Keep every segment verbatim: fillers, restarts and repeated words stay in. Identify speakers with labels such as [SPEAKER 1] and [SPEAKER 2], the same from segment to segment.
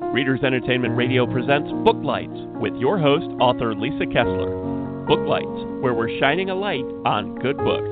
[SPEAKER 1] Readers Entertainment Radio presents Booklights with your host, author Lisa Kessler. Booklights, where we're shining a light on good books.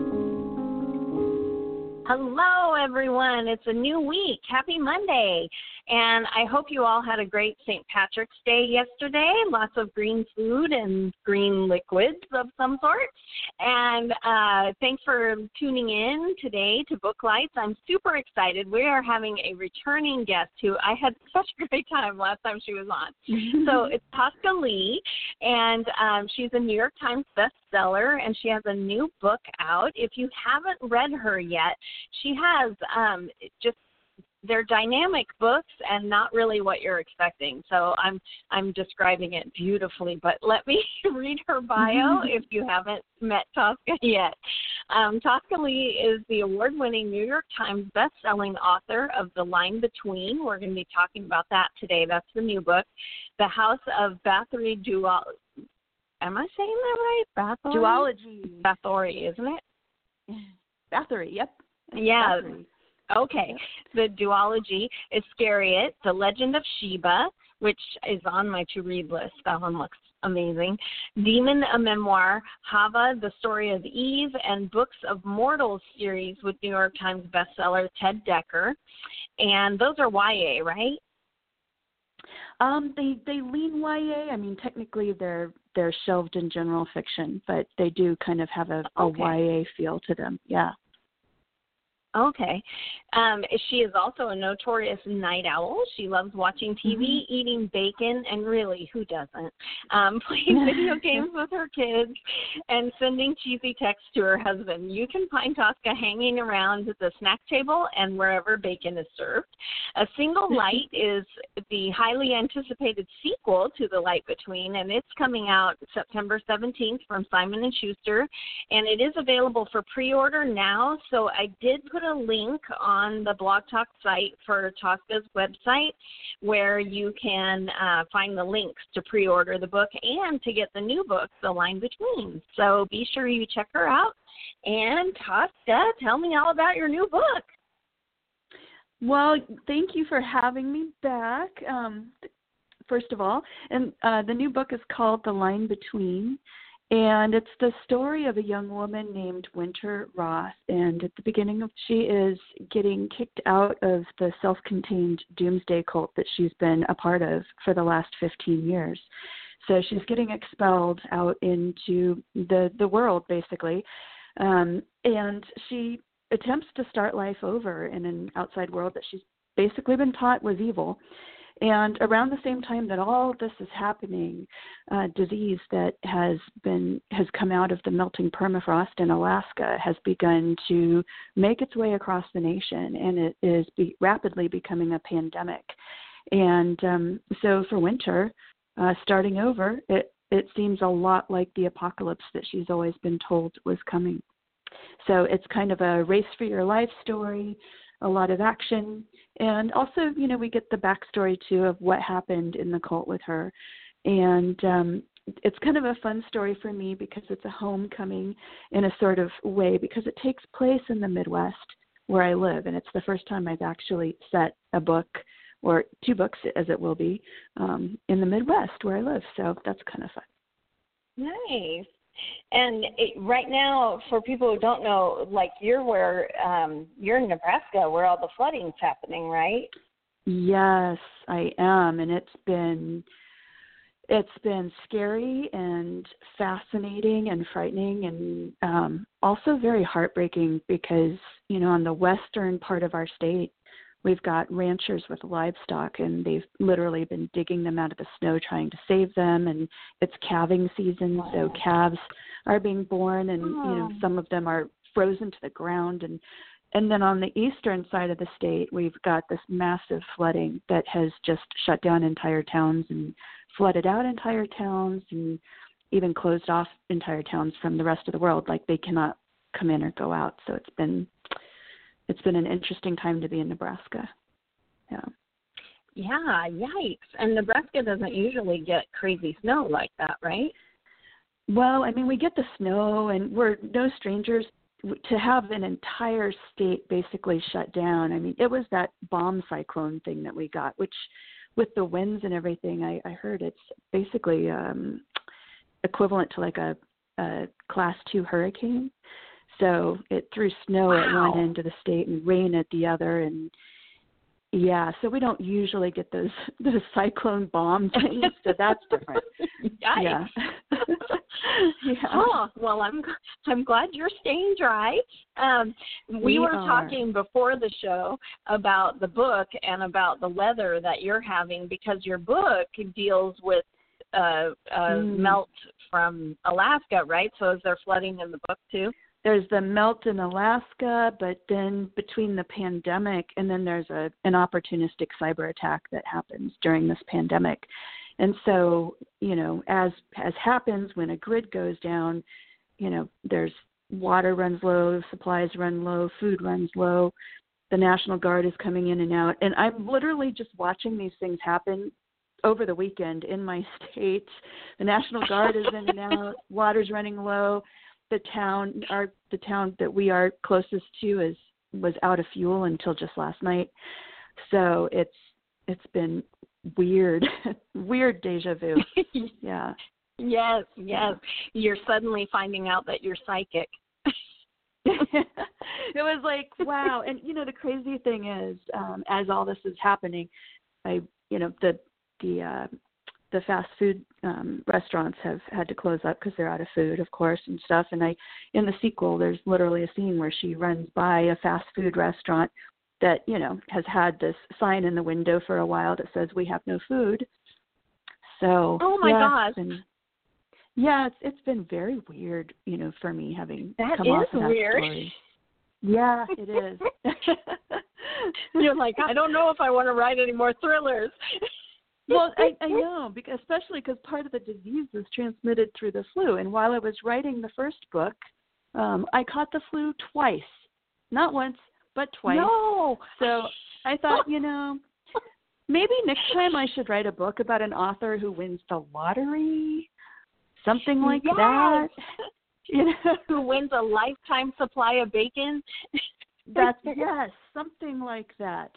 [SPEAKER 2] Hello, everyone. It's a new week. Happy Monday. And I hope you all had a great Saint Patrick's Day yesterday. Lots of green food and green liquids of some sort. And uh, thanks for tuning in today to Booklights. I'm super excited. We are having a returning guest who I had such a great time last time she was on. So it's Tosca Lee, and um, she's a New York Times bestseller, and she has a new book out. If you haven't read her yet, she has um, just they're dynamic books and not really what you're expecting. So I'm I'm describing it beautifully, but let me read her bio if you haven't met Tosca yet. Um, Tosca Lee is the award-winning New York Times best-selling author of The Line Between. We're going to be talking about that today. That's the new book. The House of Bathory Dual. Am I saying that right? Bathory?
[SPEAKER 3] Duology.
[SPEAKER 2] Bathory, isn't it?
[SPEAKER 3] Bathory, yep.
[SPEAKER 2] Yeah.
[SPEAKER 3] Bathory.
[SPEAKER 2] Okay. The duology Iscariot, The Legend of Sheba, which is on my to-read list. That one looks amazing. Demon, a Memoir, Hava, The Story of Eve, and Books of Mortals series with New York Times bestseller Ted Dekker. And those are Y A, right?
[SPEAKER 3] Um, they they lean Y A. I mean, technically they're they're shelved in general fiction, but they do kind of have a, a
[SPEAKER 2] Okay.
[SPEAKER 3] Y A feel to them. Yeah.
[SPEAKER 2] Okay. Um, she is also a notorious night owl. She loves watching T V, mm-hmm. eating bacon, and really, who doesn't? Um, playing video games with her kids and sending cheesy texts to her husband. You can find Tosca hanging around at the snack table and wherever bacon is served. A Single Light is the highly anticipated sequel to The Light Between, and it's coming out September seventeenth from Simon and Schuster, and it is available for pre-order now, so I did put a link on the Blog Talk site for Tosca's website where you can uh, find the links to pre-order the book and to get the new book, The Line Between. So be sure you check her out. And Tosca, tell me all about your new book.
[SPEAKER 3] Well, thank you for having me back, um, first of all. And uh, the new book is called The Line Between. And it's the story of a young woman named Winter Roth. And at the beginning of, she is getting kicked out of the self-contained doomsday cult that she's been a part of for the last fifteen years. So she's getting expelled out into the, the world, basically. Um, and she attempts to start life over in an outside world that she's basically been taught was evil. And around the same time that all this is happening, uh, disease that has been has come out of the melting permafrost in Alaska has begun to make its way across the nation, and it is be, rapidly becoming a pandemic. And um, so for Winter, uh, starting over, it, it seems a lot like the apocalypse that she's always been told was coming. So it's kind of a race for your life story, a lot of action. And also, you know, we get the backstory, too, of what happened in the cult with her. And um, it's kind of a fun story for me because it's a homecoming in a sort of way because it takes place in the Midwest where I live. And it's the first time I've actually set a book or two books, as it will be, um, in the Midwest where I live. So that's kind of fun.
[SPEAKER 2] Nice. And it, right now, for people who don't know, like you're where um, you're in Nebraska, where all the flooding's happening, right?
[SPEAKER 3] Yes, I am, and it's been it's been scary and fascinating and frightening, and um, also very heartbreaking because you know on the western part of our state, we've got ranchers with livestock, and they've literally been digging them out of the snow trying to save them, and it's calving season, wow. So calves are being born, and oh. you know some of them are frozen to the ground. And, and then on the eastern side of the state, we've got this massive flooding that has just shut down entire towns and flooded out entire towns and even closed off entire towns from the rest of the world. Like they cannot come in or go out. So it's been It's been an interesting time to be in Nebraska. Yeah.
[SPEAKER 2] Yeah, yikes. And Nebraska doesn't usually get crazy snow like that, right?
[SPEAKER 3] Well, I mean, we get the snow, and we're no strangers to have an entire state basically shut down. I mean, it was that bomb cyclone thing that we got, which with the winds and everything, I, I heard it's basically um, equivalent to like a, a class two hurricane. So it threw snow
[SPEAKER 2] wow.
[SPEAKER 3] at one end of the state and rain at the other, and yeah, so we don't usually get those those cyclone bomb things, so that's different.
[SPEAKER 2] Yikes.
[SPEAKER 3] Yeah. yeah.
[SPEAKER 2] Huh. Well, I'm I'm glad you're staying dry. Um, we,
[SPEAKER 3] we
[SPEAKER 2] were
[SPEAKER 3] are.
[SPEAKER 2] talking before the show about the book and about the weather that you're having, because your book deals with uh, uh,
[SPEAKER 3] mm.
[SPEAKER 2] melt from Alaska, right? So is there flooding in the book too?
[SPEAKER 3] There's the melt in Alaska, but then between the pandemic and then there's a an opportunistic cyber attack that happens during this pandemic. And so, you know, as as happens when a grid goes down, you know, there's water runs low, supplies run low, food runs low, the National Guard is coming in and out. And I'm literally just watching these things happen over the weekend in my state. The National Guard is in and out, water's running low. The town, our the town that we are closest to, is was out of fuel until just last night. So it's it's been weird, weird deja vu. Yeah.
[SPEAKER 2] Yes, yes. You're suddenly finding out that you're psychic.
[SPEAKER 3] It was like, wow. And you know, the crazy thing is, um, as all this is happening, I, you know, the the uh, the fast food um, restaurants have had to close up because they're out of food, of course, and stuff. And I, in the sequel, there's literally a scene where she runs by a fast food restaurant that, you know, has had this sign in the window for a while that says we have no food. So,
[SPEAKER 2] oh my
[SPEAKER 3] yeah,
[SPEAKER 2] gosh.
[SPEAKER 3] It's been, yeah, it's it's been very weird, you know, for me having
[SPEAKER 2] that
[SPEAKER 3] come
[SPEAKER 2] is
[SPEAKER 3] off of that
[SPEAKER 2] weird.
[SPEAKER 3] story. Yeah, it is.
[SPEAKER 2] You're like, I don't know if I want to write any more thrillers.
[SPEAKER 3] Well, I, I know, because especially because part of the disease is transmitted through the flu. And while I was writing the first book, um, I caught the flu twice. Not once, but twice.
[SPEAKER 2] No.
[SPEAKER 3] So I thought, you know, maybe next time I should write a book about an author who wins the lottery, something like
[SPEAKER 2] yes.
[SPEAKER 3] that. You know,
[SPEAKER 2] who wins a lifetime supply of bacon.
[SPEAKER 3] That's, yes, something like that.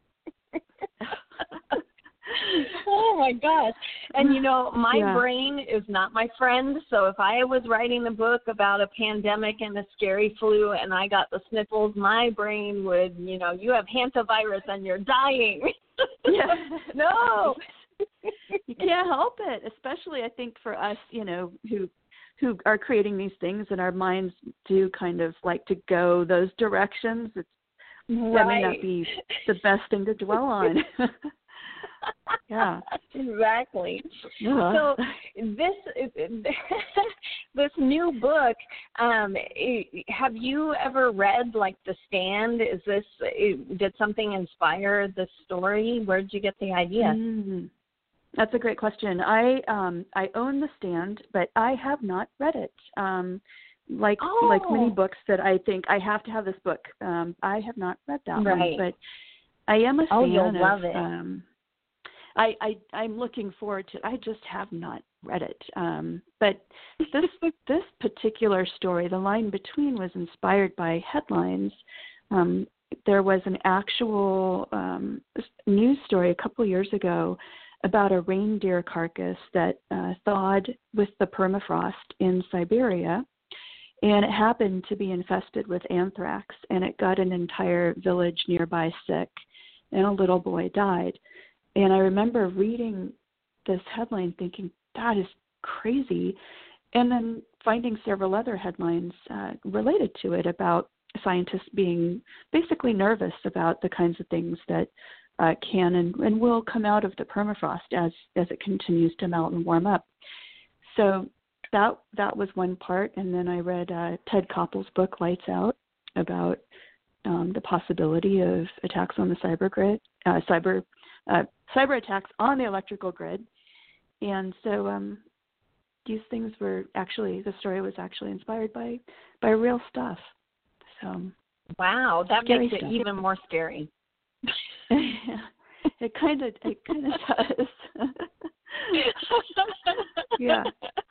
[SPEAKER 2] Oh my gosh. And you know, my
[SPEAKER 3] yeah.
[SPEAKER 2] brain is not my friend, so if I was writing a book about a pandemic and a scary flu and I got the sniffles, my brain would, you know, you have hantavirus and you're dying.
[SPEAKER 3] Yeah.
[SPEAKER 2] No.
[SPEAKER 3] You can't help it, especially I think for us, you know, who who are creating these things and our minds do kind of like to go those directions. It's
[SPEAKER 2] right.
[SPEAKER 3] That may not be the best thing to dwell on. Yeah,
[SPEAKER 2] exactly.
[SPEAKER 3] Yeah.
[SPEAKER 2] So this this new book, um, have you ever read like The Stand? Is this did something inspire the story? Where did you get the idea?
[SPEAKER 3] Mm, that's a great question. I um, I own The Stand, but I have not read it. Um, like
[SPEAKER 2] oh.
[SPEAKER 3] like many books that I think I have to have this book. Um, I have not read that
[SPEAKER 2] right.
[SPEAKER 3] one, but I am a
[SPEAKER 2] oh,
[SPEAKER 3] fan
[SPEAKER 2] you'll
[SPEAKER 3] of.
[SPEAKER 2] Love it.
[SPEAKER 3] Um, I, I I'm looking forward to. I just have not read it, um, but this this particular story, The Line Between, was inspired by headlines. Um, there was an actual um, news story a couple years ago about a reindeer carcass that uh, thawed with the permafrost in Siberia, and it happened to be infested with anthrax, and it got an entire village nearby sick, and a little boy died. And I remember reading this headline thinking, that is crazy, and then finding several other headlines uh, related to it about scientists being basically nervous about the kinds of things that uh, can and, and will come out of the permafrost as, as it continues to melt and warm up. So that that was one part. And then I read uh, Ted Koppel's book, Lights Out, about um, the possibility of attacks on the cyber grid, uh, cyber Uh, cyber attacks on the electrical grid. And so um, these things were actually, the story was actually inspired by, by real stuff. So
[SPEAKER 2] wow, that makes
[SPEAKER 3] stuff.
[SPEAKER 2] it even more scary.
[SPEAKER 3] Yeah, it kind of, it kind of does. Yeah.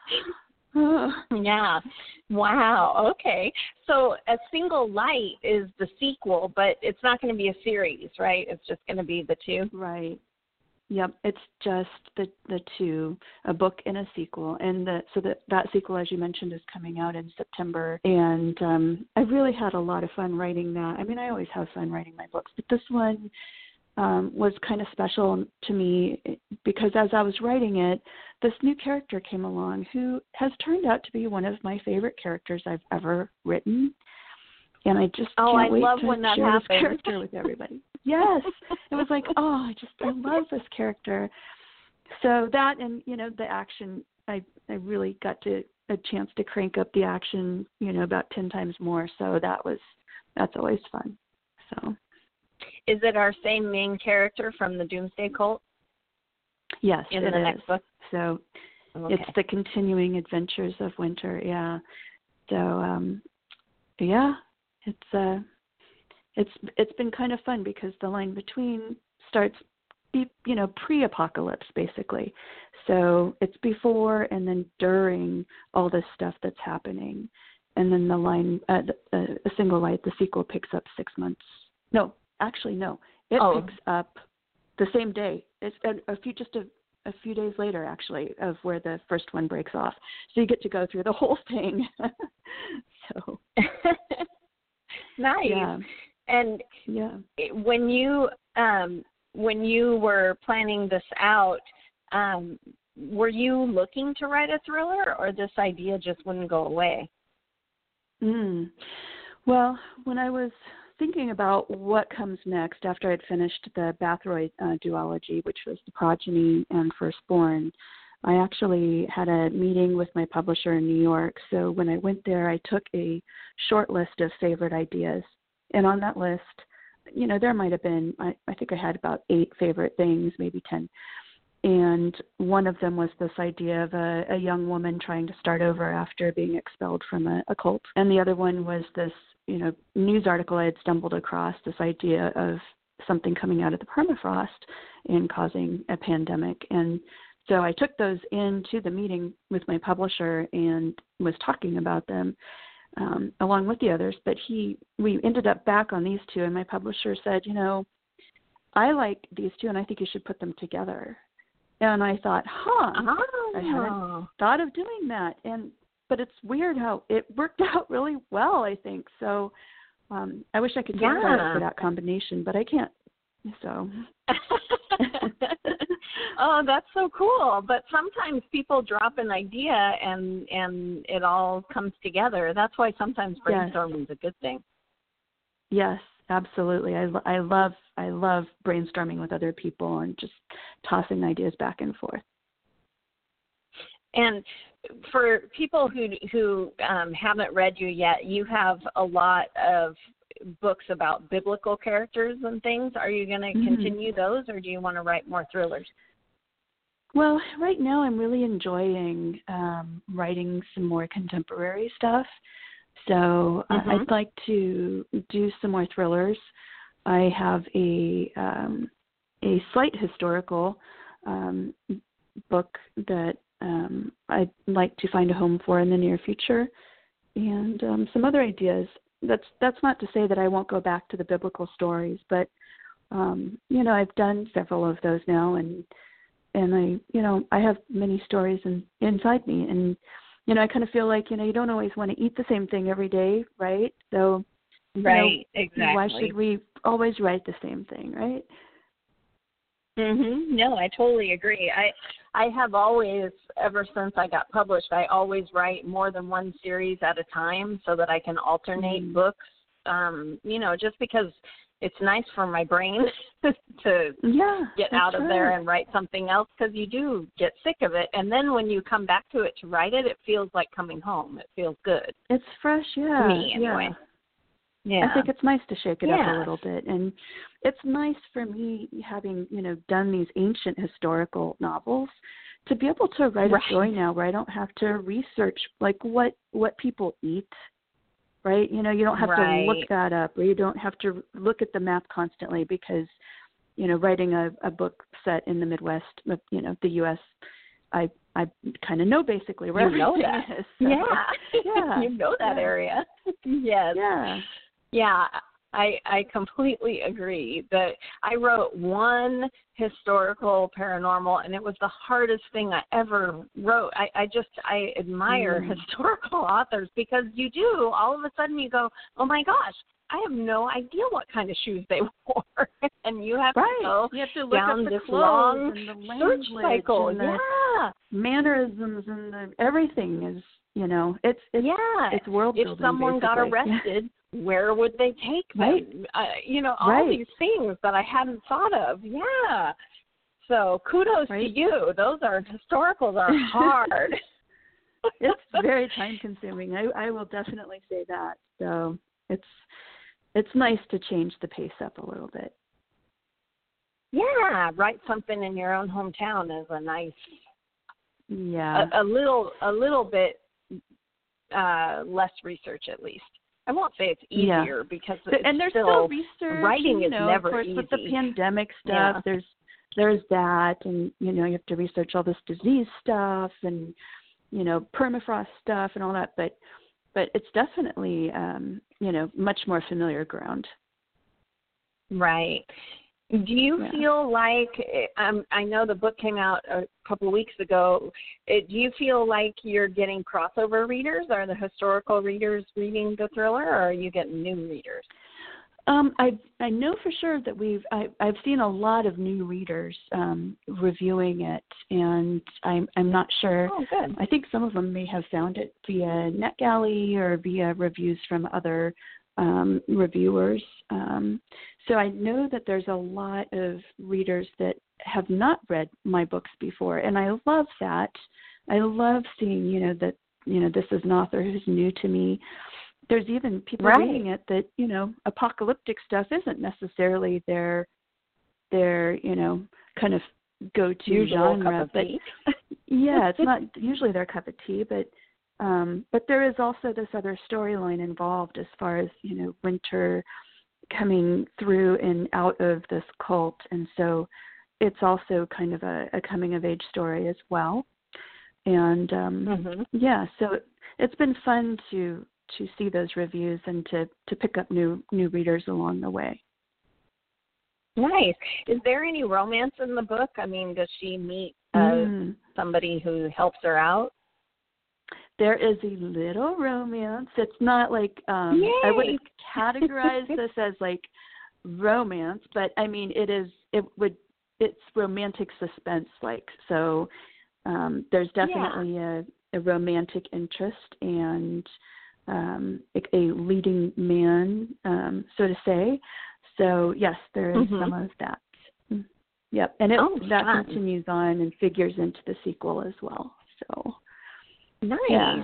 [SPEAKER 2] Yeah. Wow. Okay. So A Single Light is the sequel, but it's not going to be a series, right? It's just going to be the two.
[SPEAKER 3] Right. Yep, it's just the the two, a book and a sequel, and the so that that sequel, as you mentioned, is coming out in September. And um, I really had a lot of fun writing that. I mean, I always have fun writing my books, but this one um, was kind of special to me because as I was writing it, this new character came along who has turned out to be one of my favorite characters I've ever written. And I just
[SPEAKER 2] oh,
[SPEAKER 3] can't
[SPEAKER 2] I
[SPEAKER 3] wait
[SPEAKER 2] love
[SPEAKER 3] to
[SPEAKER 2] when that
[SPEAKER 3] share
[SPEAKER 2] happens.
[SPEAKER 3] this character with everybody. Yes, it was like, oh, I just I love this character. So that and you know the action, I I really got to a chance to crank up the action, you know, about ten times more. So that was that's always fun. So,
[SPEAKER 2] is it our same main character from the Doomsday Cult?
[SPEAKER 3] Yes,
[SPEAKER 2] in
[SPEAKER 3] it
[SPEAKER 2] the
[SPEAKER 3] is.
[SPEAKER 2] next book.
[SPEAKER 3] So
[SPEAKER 2] okay.
[SPEAKER 3] It's the continuing adventures of Winter. Yeah. So um, yeah, it's uh. It's it's been kind of fun because the line between starts, be, you know, pre-apocalypse basically. So it's before and then during all this stuff that's happening, and then the line, uh, the, uh, a single light, the sequel picks up six months. No, actually no, it
[SPEAKER 2] oh.
[SPEAKER 3] picks up the same day. It's a, a few just a, a few days later actually of where the first one breaks off. So you get to go through the whole thing. so
[SPEAKER 2] nice.
[SPEAKER 3] Yeah.
[SPEAKER 2] And
[SPEAKER 3] yeah.
[SPEAKER 2] when you um, when you were planning this out, um, were you looking to write a thriller, or this idea just wouldn't go away?
[SPEAKER 3] Mm. Well, when I was thinking about what comes next after I'd finished the Bathroyd uh, duology, which was The Progeny and Firstborn, I actually had a meeting with my publisher in New York. So when I went there, I took a short list of favorite ideas. And on that list, you know, there might have been, I, I think I had about eight favorite things, maybe ten. And one of them was this idea of a, a young woman trying to start over after being expelled from a, a cult. And the other one was this, you know, news article I had stumbled across, this idea of something coming out of the permafrost and causing a pandemic. And so I took those into the meeting with my publisher and was talking about them. Um, along with the others, but he, we ended up back on these two, and my publisher said, you know, I like these two, and I think you should put them together. And I thought, huh,
[SPEAKER 2] oh.
[SPEAKER 3] I hadn't thought of doing that, and but it's weird how it worked out really well, I think. So um, I wish I could take
[SPEAKER 2] yeah.
[SPEAKER 3] credit for that combination, but I can't. So.
[SPEAKER 2] Oh, that's so cool. But sometimes people drop an idea and and it all comes together. That's why sometimes brainstorming is yes. a good thing.
[SPEAKER 3] Yes, absolutely. I, I love I love brainstorming with other people and just tossing ideas back and forth.
[SPEAKER 2] And for people who who um, haven't read you yet, you have a lot of books about biblical characters and things. Are you going to mm-hmm. continue those, or do you want to write more thrillers?
[SPEAKER 3] Well, right now I'm really enjoying um, writing some more contemporary stuff. So mm-hmm. uh, I'd like to do some more thrillers. I have a um, a slight historical um, book that um, I'd like to find a home for in the near future, and um, some other ideas. That's that's not to say that I won't go back to the biblical stories, but um, you know, I've done several of those now, and and I you know I have many stories in, inside me, and you know I kind of feel like you know you don't always want to eat the same thing every day, right? So
[SPEAKER 2] right,
[SPEAKER 3] know,
[SPEAKER 2] exactly.
[SPEAKER 3] Why should we always write the same thing, right?
[SPEAKER 2] Mhm. No, I totally agree. I I have always, ever since I got published, I always write more than one series at a time so that I can alternate mm. books. Um, you know, just because it's nice for my brain to
[SPEAKER 3] yeah,
[SPEAKER 2] get out of
[SPEAKER 3] right.
[SPEAKER 2] there and write something else, because you do get sick of it. And then when you come back to it to write it, it feels like coming home. It feels good.
[SPEAKER 3] It's fresh, yeah.
[SPEAKER 2] To me, anyway.
[SPEAKER 3] Yeah.
[SPEAKER 2] Yeah.
[SPEAKER 3] I think it's nice to shake it
[SPEAKER 2] yeah.
[SPEAKER 3] up a little bit. And it's nice for me, having, you know, done these ancient historical novels, to be able to write
[SPEAKER 2] right.
[SPEAKER 3] a story now where I don't have to research, like, what, what people eat, right? You know, you don't have
[SPEAKER 2] right.
[SPEAKER 3] to look that up, or you don't have to look at the map constantly because, you know, writing a, a book set in the Midwest, you know, the U S, I I kind of know basically where
[SPEAKER 2] you
[SPEAKER 3] everything
[SPEAKER 2] know that.
[SPEAKER 3] is. So,
[SPEAKER 2] yeah.
[SPEAKER 3] yeah.
[SPEAKER 2] You know that
[SPEAKER 3] yeah.
[SPEAKER 2] area. yes.
[SPEAKER 3] Yeah.
[SPEAKER 2] Yeah. I I completely agree that I wrote one historical paranormal, and it was the hardest thing I ever wrote. I, I just I admire
[SPEAKER 3] mm.
[SPEAKER 2] historical authors because you do all of a sudden you go, oh my gosh, I have no idea what kind of shoes they wore, and you have
[SPEAKER 3] right.
[SPEAKER 2] to go
[SPEAKER 3] you have to look
[SPEAKER 2] down
[SPEAKER 3] up the
[SPEAKER 2] this
[SPEAKER 3] clothes
[SPEAKER 2] long
[SPEAKER 3] and the
[SPEAKER 2] search
[SPEAKER 3] language
[SPEAKER 2] cycle.
[SPEAKER 3] and the
[SPEAKER 2] Yeah,
[SPEAKER 3] mannerisms and the everything is, you know, it's it's
[SPEAKER 2] yeah.
[SPEAKER 3] it's world building.
[SPEAKER 2] If someone
[SPEAKER 3] basically.
[SPEAKER 2] got arrested, where would they take them?
[SPEAKER 3] Right.
[SPEAKER 2] Uh, you know, all
[SPEAKER 3] right.
[SPEAKER 2] these things that I hadn't thought of. Yeah. So kudos
[SPEAKER 3] right.
[SPEAKER 2] to you. Those are historicals are hard.
[SPEAKER 3] It's very time consuming. I, I will definitely say that. So it's it's nice to change the pace up a little bit.
[SPEAKER 2] Yeah, write something in your own hometown is a nice,
[SPEAKER 3] yeah,
[SPEAKER 2] a, a little, a little bit uh, less research at least. I won't say it's easier
[SPEAKER 3] yeah.
[SPEAKER 2] because
[SPEAKER 3] but,
[SPEAKER 2] it's
[SPEAKER 3] and there's
[SPEAKER 2] still,
[SPEAKER 3] still research.
[SPEAKER 2] writing
[SPEAKER 3] you
[SPEAKER 2] is
[SPEAKER 3] know,
[SPEAKER 2] never
[SPEAKER 3] of course,
[SPEAKER 2] easy.
[SPEAKER 3] with the pandemic stuff,
[SPEAKER 2] Yeah.
[SPEAKER 3] there's there's that, and you know, you have to research all this disease stuff and you know, permafrost stuff and all that. But but it's definitely um, you know, much more familiar ground.
[SPEAKER 2] Right. Do you
[SPEAKER 3] yeah.
[SPEAKER 2] feel like, um, I know the book came out a couple of weeks ago, it, do you feel like you're getting crossover readers? Are the historical readers reading the thriller, or are you getting new readers?
[SPEAKER 3] Um, I I know for sure that we've I, I've seen a lot of new readers um, reviewing it, and I'm I'm not sure.
[SPEAKER 2] Oh, good.
[SPEAKER 3] I think some of them may have found it via NetGalley or via reviews from other um, reviewers. Um, so I know that there's a lot of readers that have not read my books before, and I love that. I love seeing you know that you know this is an author who's new to me. There's even people
[SPEAKER 2] right.
[SPEAKER 3] reading it that, you know, apocalyptic stuff isn't necessarily their, their you know, kind of go-to
[SPEAKER 2] Usual
[SPEAKER 3] genre.
[SPEAKER 2] cup of
[SPEAKER 3] but
[SPEAKER 2] tea.
[SPEAKER 3] yeah, it's not usually their cup of tea, but um, but there is also this other storyline involved as far as, you know, Winter coming through and out of this cult. And so it's also kind of a, a coming-of-age story as well. And, um,
[SPEAKER 2] mm-hmm.
[SPEAKER 3] yeah, so it, it's been fun to to see those reviews and to, to pick up new new readers along the way.
[SPEAKER 2] Nice. Is there any romance in the book? I mean, does she meet uh,
[SPEAKER 3] mm.
[SPEAKER 2] somebody who helps her out?
[SPEAKER 3] There is a little romance. It's not like, um, I wouldn't categorize this as like romance, but I mean, it is, it would, it's romantic suspense like. So um, there's definitely yeah. a, a romantic interest and Um, a, a leading man, um, so to say. So yes, there is
[SPEAKER 2] mm-hmm.
[SPEAKER 3] some of that. Yep, and it,
[SPEAKER 2] oh,
[SPEAKER 3] that
[SPEAKER 2] fun.
[SPEAKER 3] continues on and figures into the sequel as well. So
[SPEAKER 2] nice.
[SPEAKER 3] Yeah.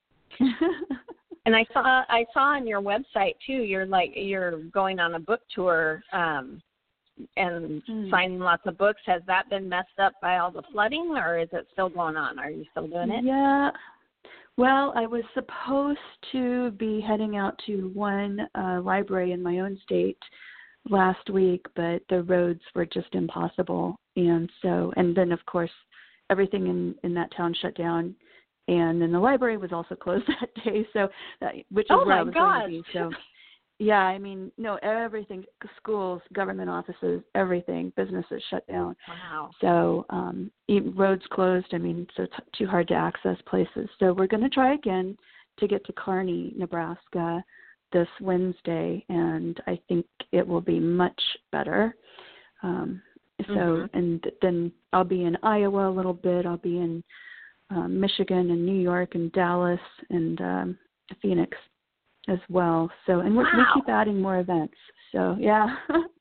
[SPEAKER 2] And I saw I saw on your website too. You're like you're going on a book tour um, and mm. signing lots of books. Has that been messed up by all the flooding, or is it still going on? Are you still doing it?
[SPEAKER 3] Yeah. Well, I was supposed to be heading out to one uh, library in my own state last week, but the roads were just impossible. And so, and then of course, everything in, in that town shut down. And then the library was also closed that day, so that, which is
[SPEAKER 2] oh
[SPEAKER 3] where
[SPEAKER 2] my
[SPEAKER 3] I was
[SPEAKER 2] gosh.
[SPEAKER 3] going to be. So, yeah, I mean, no, everything, schools, government offices, everything, businesses shut down.
[SPEAKER 2] Wow.
[SPEAKER 3] So um, roads closed. I mean, so it's too hard to access places. So we're going to try again to get to Kearney, Nebraska this Wednesday, and I think it will be much better. Um, so, mm-hmm. and then I'll be in Iowa a little bit. I'll be in um, Michigan and New York and Dallas and um, Phoenix as well. So, and
[SPEAKER 2] wow.
[SPEAKER 3] we keep adding more events. So, yeah.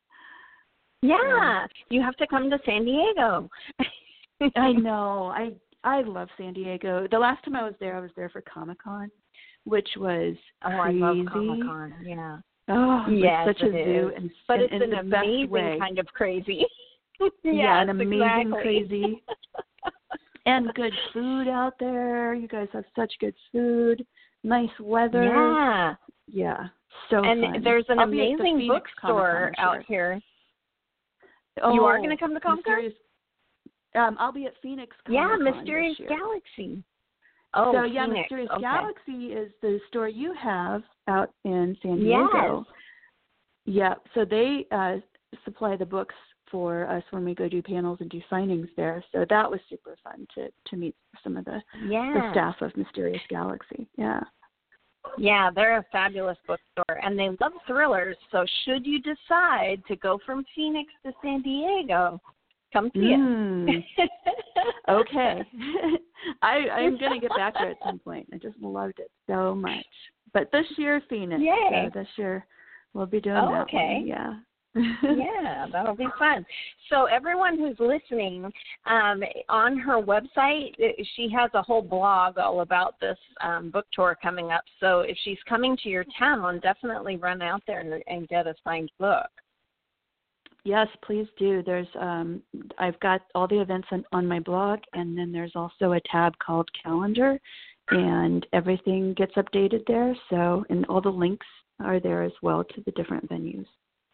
[SPEAKER 2] yeah, you have to come to San Diego.
[SPEAKER 3] I know. I I love San Diego. The last time I was there, I was there for Comic-Con, which was
[SPEAKER 2] oh,
[SPEAKER 3] crazy.
[SPEAKER 2] I love Comic-Con. Yeah.
[SPEAKER 3] Oh,
[SPEAKER 2] yes,
[SPEAKER 3] such a zoo,
[SPEAKER 2] is.
[SPEAKER 3] and
[SPEAKER 2] but
[SPEAKER 3] and,
[SPEAKER 2] it's
[SPEAKER 3] in
[SPEAKER 2] an
[SPEAKER 3] the
[SPEAKER 2] amazing
[SPEAKER 3] best way.
[SPEAKER 2] kind of crazy. yes,
[SPEAKER 3] yeah, an amazing
[SPEAKER 2] exactly.
[SPEAKER 3] crazy. And good food out there. You guys have such good food. Nice weather.
[SPEAKER 2] Yeah.
[SPEAKER 3] Yeah. So
[SPEAKER 2] and
[SPEAKER 3] fun.
[SPEAKER 2] there's an
[SPEAKER 3] I'll
[SPEAKER 2] amazing bookstore out here.
[SPEAKER 3] Oh,
[SPEAKER 2] you are going to come to Comic-Con?
[SPEAKER 3] Um, I'll be at Phoenix Comic-Con
[SPEAKER 2] Yeah, Mysterious Galaxy. Oh,
[SPEAKER 3] so yeah,
[SPEAKER 2] Phoenix.
[SPEAKER 3] Mysterious
[SPEAKER 2] okay.
[SPEAKER 3] Galaxy is the store you have out in San Diego.
[SPEAKER 2] Yes.
[SPEAKER 3] Yeah, so they uh, supply the books for us when we go do panels and do signings there. So that was super fun to, to meet some of the,
[SPEAKER 2] Yeah.
[SPEAKER 3] the staff of Mysterious Galaxy. Yeah.
[SPEAKER 2] Yeah, they're a fabulous bookstore, and they love thrillers. So should you decide to go from Phoenix to San Diego, come see
[SPEAKER 3] mm.
[SPEAKER 2] it.
[SPEAKER 3] Okay. I, I'm going to get back there at some point. I just loved it so much. But this year, Phoenix.
[SPEAKER 2] Yay.
[SPEAKER 3] So this year, we'll be doing
[SPEAKER 2] Oh,
[SPEAKER 3] that
[SPEAKER 2] okay.
[SPEAKER 3] one. Yeah.
[SPEAKER 2] Yeah, that'll be fun. So everyone who's listening, um, on her website, she has a whole blog all about this um, book tour coming up. So if she's coming to your town, definitely run out there and, and get a signed book.
[SPEAKER 3] Yes, please do. There's, um, I've got all the events on, on my blog, and then there's also a tab called Calendar, and everything gets updated there. So, and all the links are there as well to the different venues.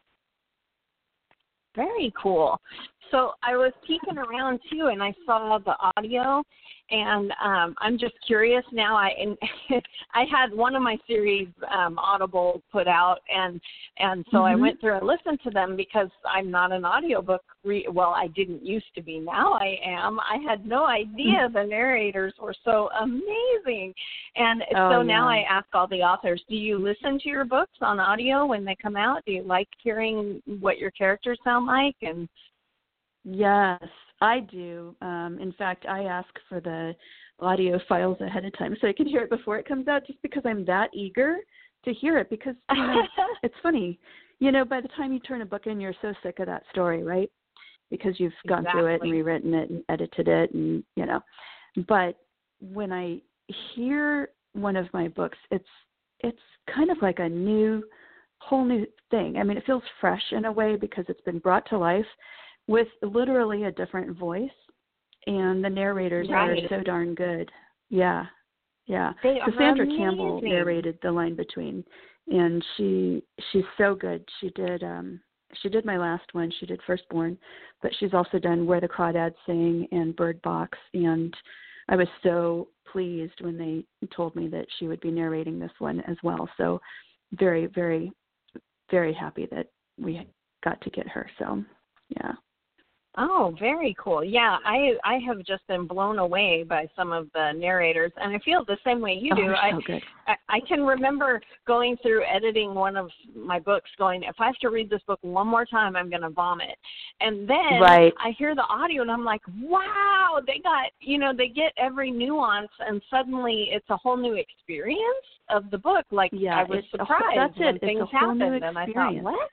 [SPEAKER 2] Very cool. So I was peeking around too, and I saw the audio, and um, I'm just curious now. I and I had one of my series um, Audible put out, and and so mm-hmm. I went through and listened to them because I'm not an audiobook. Re- well, I didn't used to be. Now I am. I had no idea the narrators were so amazing, and
[SPEAKER 3] oh,
[SPEAKER 2] so
[SPEAKER 3] yeah.
[SPEAKER 2] now I ask all the authors: do you listen to your books on audio when they come out? Do you like hearing what your characters sound like? And
[SPEAKER 3] yes, I do. Um, in fact, I ask for the audio files ahead of time so I can hear it before it comes out, just because I'm that eager to hear it. Because you know, it's funny, you know, by the time you turn a book in, you're so sick of that story, right? Because you've gone
[SPEAKER 2] exactly.
[SPEAKER 3] through it and rewritten it and edited it, and you know. But when I hear one of my books, it's it's kind of like a new, whole new thing. I mean, it feels fresh in a way because it's been brought to life with literally a different voice, and the narrators
[SPEAKER 2] right.
[SPEAKER 3] are so darn good. Yeah, yeah.
[SPEAKER 2] They
[SPEAKER 3] Cassandra
[SPEAKER 2] are
[SPEAKER 3] Campbell
[SPEAKER 2] amazing.
[SPEAKER 3] narrated The Line Between, and she she's so good. She did um she did my last one. She did Firstborn, but she's also done Where the Crawdads Sing and Bird Box, and I was so pleased when they told me that she would be narrating this one as well. So very, very, very happy that we got to get her. So yeah.
[SPEAKER 2] Oh, very cool. Yeah, I I have just been blown away by some of the narrators, and I feel the same way you do.
[SPEAKER 3] Oh,
[SPEAKER 2] I,
[SPEAKER 3] so good.
[SPEAKER 2] I I can remember going through editing one of my books, going, if I have to read this book one more time, I'm going to vomit. And then
[SPEAKER 3] right.
[SPEAKER 2] I hear the audio, and I'm like, wow, they got, you know, they get every nuance, and suddenly it's a whole new experience of the book. Like,
[SPEAKER 3] yeah,
[SPEAKER 2] I was
[SPEAKER 3] it's
[SPEAKER 2] surprised
[SPEAKER 3] a, that's
[SPEAKER 2] when
[SPEAKER 3] it.
[SPEAKER 2] things
[SPEAKER 3] it's a whole
[SPEAKER 2] happened,
[SPEAKER 3] new
[SPEAKER 2] and I thought, what?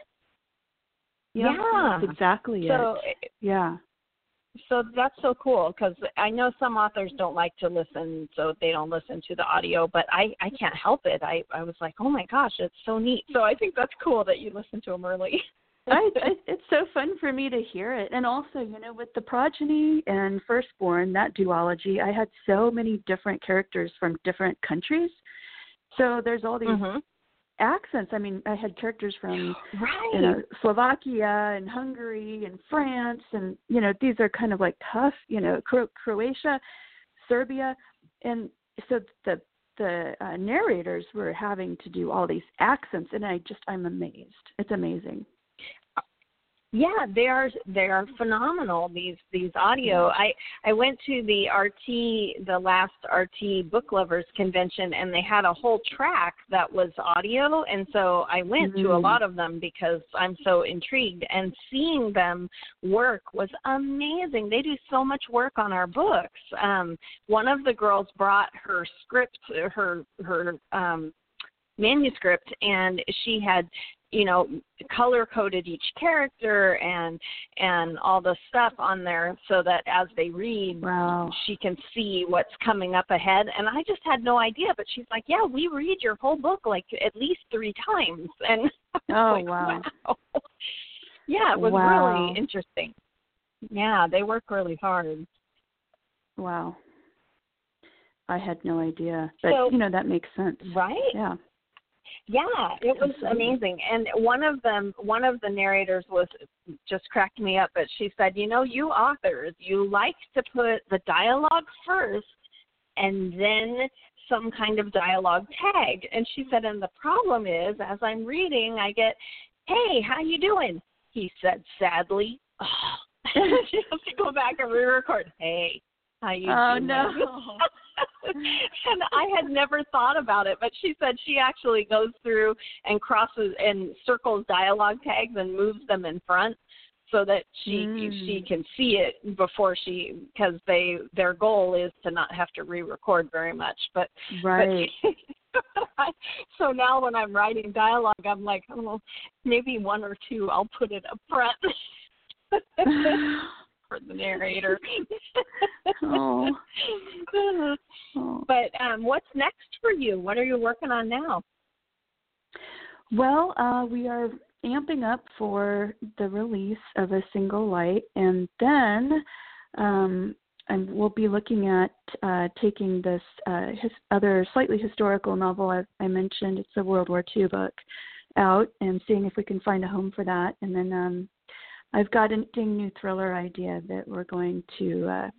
[SPEAKER 3] Yeah,
[SPEAKER 2] yeah.
[SPEAKER 3] that's exactly
[SPEAKER 2] so,
[SPEAKER 3] it. Yeah.
[SPEAKER 2] So that's so cool, because I know some authors don't like to listen, so they don't listen to the audio, but I, I can't help it. I, I was like, oh, my gosh, it's so neat. So I think that's cool that you listen to them early.
[SPEAKER 3] I, I, it's so fun for me to hear it. And also, you know, with the Progeny and Firstborn, that duology, I had so many different characters from different countries. So there's all these mm-hmm. accents. I mean, I had characters from
[SPEAKER 2] right.
[SPEAKER 3] you know, Slovakia and Hungary and France, and you know, these are kind of like tough, you know, Cro- Croatia, Serbia, and so the the uh, narrators were having to do all these accents, and I just I'm amazed. It's amazing.
[SPEAKER 2] Yeah, they are they are phenomenal, these these audio. I, I went to the R T, the last R T Book Lovers convention, and they had a whole track that was audio, and so I went mm-hmm. to a lot of them because I'm so intrigued, and seeing them work was amazing. They do so much work on our books. Um, one of the girls brought her script, her her um, manuscript, and she had, you know, color coded each character and and all the stuff on there so that as they read,
[SPEAKER 3] wow.
[SPEAKER 2] she can see what's coming up ahead. And I just had no idea, but she's like, yeah, we read your whole book like at least three times. And
[SPEAKER 3] oh,
[SPEAKER 2] like,
[SPEAKER 3] wow.
[SPEAKER 2] wow. Yeah, it was
[SPEAKER 3] wow.
[SPEAKER 2] really interesting. Yeah, they work really hard.
[SPEAKER 3] Wow. I had no idea. But,
[SPEAKER 2] so,
[SPEAKER 3] you know, that makes sense.
[SPEAKER 2] Right?
[SPEAKER 3] Yeah.
[SPEAKER 2] Yeah, it was amazing. And one of them, one of the narrators was just cracked me up, but she said, you know, you authors, you like to put the dialogue first and then some kind of dialogue tag. And she said, and the problem is, as I'm reading, I get "Hey, how you doing?" He said sadly. Oh. She has to go back and re-record. "Hey, how you
[SPEAKER 3] oh,
[SPEAKER 2] doing?"
[SPEAKER 3] no.
[SPEAKER 2] And I had never thought about it, but she said she actually goes through and crosses and circles dialogue tags and moves them in front so that she mm. she can see it before she, because they their goal is to not have to re-record very much. But
[SPEAKER 3] right.
[SPEAKER 2] But I, so now when I'm writing dialogue, I'm like, oh, maybe one or two I'll put it up front. For the narrator.
[SPEAKER 3] oh. oh.
[SPEAKER 2] But um, what's next for you? What are you working on now?
[SPEAKER 3] Well, uh, we are amping up for the release of A Single Light, and then um, and we'll be looking at uh, taking this uh, his other slightly historical novel I, I mentioned. It's a World War Two book out, and seeing if we can find a home for that, and then. Um, I've got a new thriller idea that we're going to uh,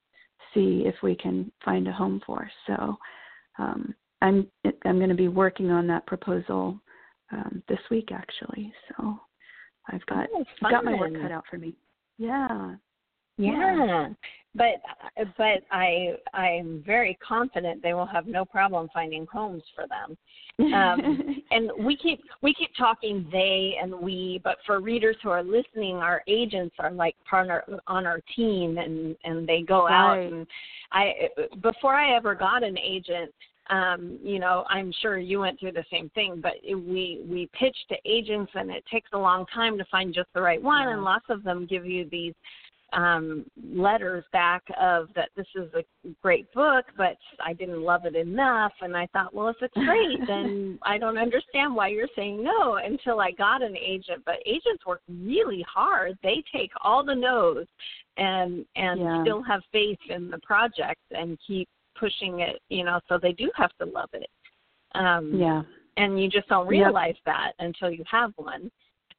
[SPEAKER 3] see if we can find a home for. So um, I'm I'm going to be working on that proposal um, this week, actually. So I've got
[SPEAKER 2] oh,
[SPEAKER 3] I've got my work cut out for me. Yeah.
[SPEAKER 2] Yeah. yeah. But but I I'm very confident they will have no problem finding homes for them. Um, and we keep we keep talking they and we, but for readers who are listening, our agents are like partner on our team, and, and they go
[SPEAKER 3] right.
[SPEAKER 2] out. And I before I ever got an agent, um, you know, I'm sure you went through the same thing. But it, we we pitch to agents, and it takes a long time to find just the right one, yeah. and lots of them give you these. Um, letters back of that this is a great book, but I didn't love it enough. And I thought, well, if it's great, then I don't understand why you're saying no, until I got an agent. But agents work really hard. They take all the no's and and
[SPEAKER 3] yeah.
[SPEAKER 2] still have faith in the project and keep pushing it, you know, so they do have to love it. Um,
[SPEAKER 3] yeah.
[SPEAKER 2] And you just don't realize
[SPEAKER 3] yep.
[SPEAKER 2] that until you have one.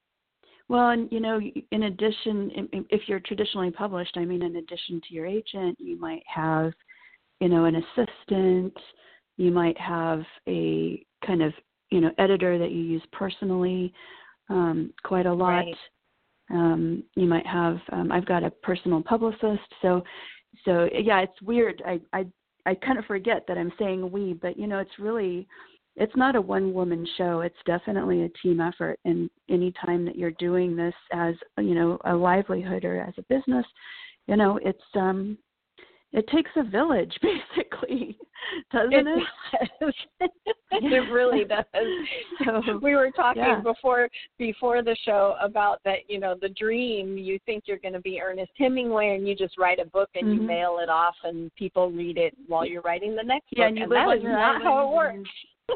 [SPEAKER 3] Well, and, you know, in addition, if you're traditionally published, I mean, in addition to your agent, you might have, you know, an assistant, you might have a kind of, you know, editor that you use personally um, quite a lot.
[SPEAKER 2] Right.
[SPEAKER 3] Um, you might have, um, I've got a personal publicist. So, so yeah, it's weird. I, I, I kind of forget that I'm saying we, but, you know, it's really, it's not a one-woman show. It's definitely a team effort. And any time that you're doing this as, you know, a livelihood or as a business, you know, it's um, it takes a village, basically, doesn't it?
[SPEAKER 2] It, does. It really does. So, we were talking
[SPEAKER 3] yeah.
[SPEAKER 2] before before the show about that. You know, the dream. You think you're going to be Ernest Hemingway, and you just write a book and
[SPEAKER 3] mm-hmm.
[SPEAKER 2] you mail it off, and people read it while you're writing the next
[SPEAKER 3] yeah,
[SPEAKER 2] book.
[SPEAKER 3] and, you
[SPEAKER 2] and
[SPEAKER 3] live
[SPEAKER 2] that is
[SPEAKER 3] on
[SPEAKER 2] not how it works.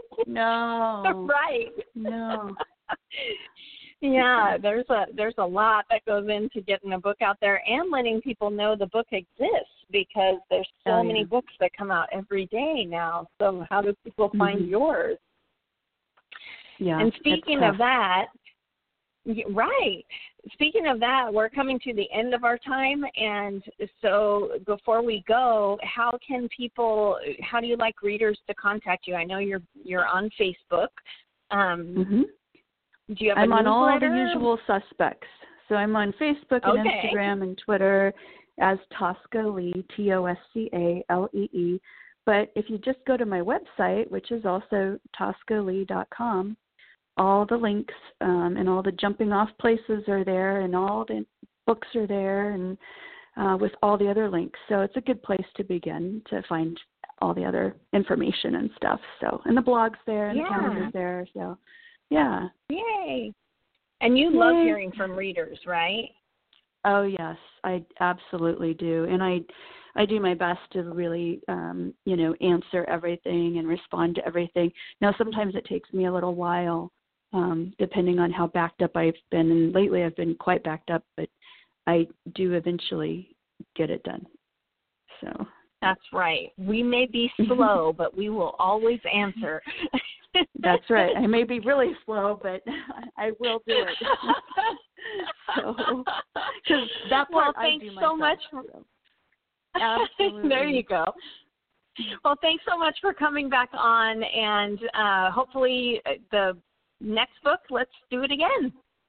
[SPEAKER 3] No.
[SPEAKER 2] Right.
[SPEAKER 3] No.
[SPEAKER 2] Yeah, there's a there's a lot that goes into getting a book out there and letting people know the book exists, because there's so
[SPEAKER 3] oh,
[SPEAKER 2] many
[SPEAKER 3] yeah.
[SPEAKER 2] books that come out every day now. So how do people find
[SPEAKER 3] mm-hmm.
[SPEAKER 2] yours?
[SPEAKER 3] Yeah.
[SPEAKER 2] And speaking of that, right. Speaking of that, we're coming to the end of our time, and so before we go, how can people? How do you like readers to contact you? I know you're you're on Facebook. Um,
[SPEAKER 3] mm-hmm.
[SPEAKER 2] Do you have
[SPEAKER 3] I'm
[SPEAKER 2] a
[SPEAKER 3] on all the
[SPEAKER 2] newsletter?
[SPEAKER 3] usual suspects. So I'm on Facebook and
[SPEAKER 2] okay.
[SPEAKER 3] Instagram and Twitter as Tosca Lee, T O S C A L E E. But if you just go to my website, which is also tosca lee dot com, all the links um, and all the jumping off places are there, and all the books are there, and uh, with all the other links. So it's a good place to begin to find all the other information and stuff. So, and the blog's there, and
[SPEAKER 2] yeah.
[SPEAKER 3] the calendar's there. So, yeah.
[SPEAKER 2] Yay. And you
[SPEAKER 3] Yay.
[SPEAKER 2] love hearing from readers, right?
[SPEAKER 3] Oh, yes, I absolutely do. And I I do my best to really, um, you know, answer everything and respond to everything. Now, sometimes it takes me a little while, um, depending on how backed up I've been. And lately I've been quite backed up, but I do eventually get it done. So
[SPEAKER 2] that's right. We may be slow, but we will always answer.
[SPEAKER 3] That's right. I may be really slow, but I will do it. So, because that part
[SPEAKER 2] well, thanks
[SPEAKER 3] I do
[SPEAKER 2] so
[SPEAKER 3] myself,
[SPEAKER 2] much. For,
[SPEAKER 3] so. Absolutely.
[SPEAKER 2] There you go. Well, thanks so much for coming back on, and uh, hopefully the next book, let's do it again.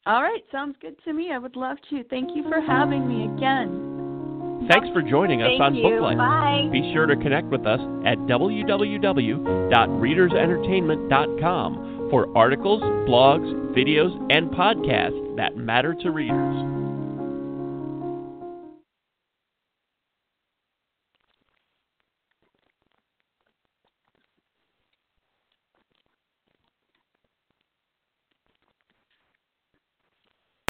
[SPEAKER 3] All right, sounds good to me. I would love to. Thank you for having me again.
[SPEAKER 1] Thanks for joining us
[SPEAKER 2] Thank
[SPEAKER 1] on
[SPEAKER 2] you.
[SPEAKER 1] Booklight.
[SPEAKER 2] Bye.
[SPEAKER 1] Be sure to connect with us at w w w dot readers entertainment dot com for articles, blogs, videos, and podcasts that matter to readers.